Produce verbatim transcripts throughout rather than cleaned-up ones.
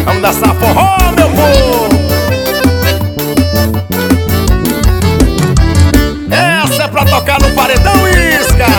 Vamos dançar forró, meu povo. Essa é pra tocar no paredão, isca.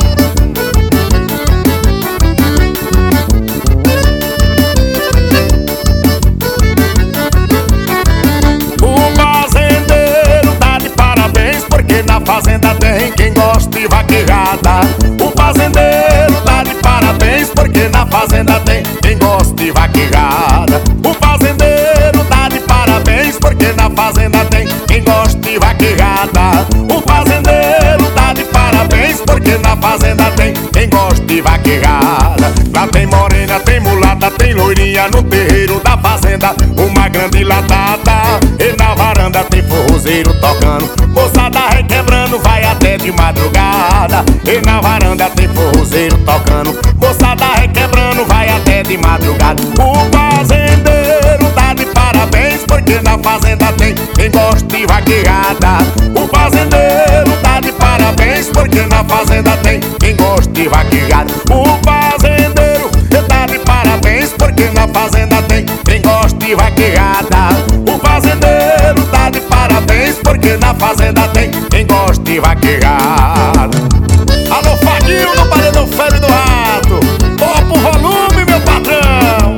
O fazendeiro tá de parabéns, porque na fazenda tem quem gosta de vaquejada. O fazendeiro tá de parabéns, porque na fazenda tem quem gosta de vaquejada. O fazendeiro tá de parabéns, porque na fazenda tem quem gosta de vaquejada. O fazendeiro tá de parabéns, porque na fazenda tem quem gosta de vaquejada. Lá tem morena, tem mulata, tem loirinha no terreiro da fazenda, uma grande latada. E na varanda tem forrozeiro tocando, moçada requebrando, vai até de madrugada. E na varanda tem forrozeiro tocando, moçada requebrando, vai até de madrugada. O fazendeiro tá de parabéns, porque na fazenda tem quem gosta de vaquejada. O fazendeiro tá de parabéns, porque na fazenda tem quem gosta de vaquejada. O fazendeiro tá de parabéns, porque na fazenda tem quem gosta de vaquejada. O fazendeiro tá de parabéns, porque na fazenda tem quem gosta de vaquejada. Alô, Fadinho do Paredão Febre do Rato, topa o volume, meu patrão.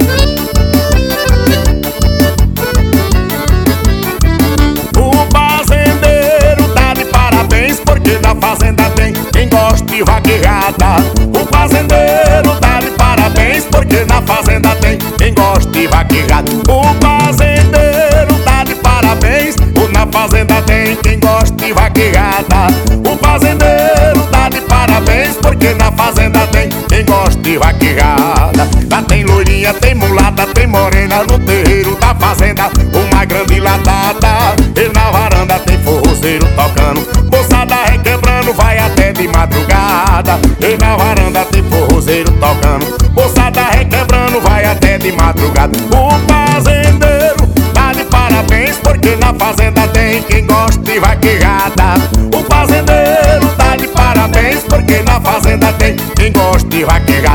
O fazendeiro tá de parabéns, porque na fazenda tem quem gosta de vaquejada. O fazendeiro tá de parabéns, porque na fazenda tem quem gosta de vaquejada. O fazendeiro tá de parabéns, na fazenda tem quem gosta de vaquejada. O fazendeiro tá de parabéns, porque na fazenda tem quem gosta de vaquejada. Lá tem loirinha, tem mulata, tem morena no terreiro da fazenda, uma grande latada. E na varanda tem forrozeiro tocando, moçada requebrando, vai até de madrugada. E na varanda tem forrozeiro tocando, moçada requebrando, vai até de madrugada. O fazendeiro tá de parabéns, porque na fazenda tem quem gosta de vaquejada. O fazendeiro tá de parabéns, porque na fazenda tem quem gosta de vaquejada.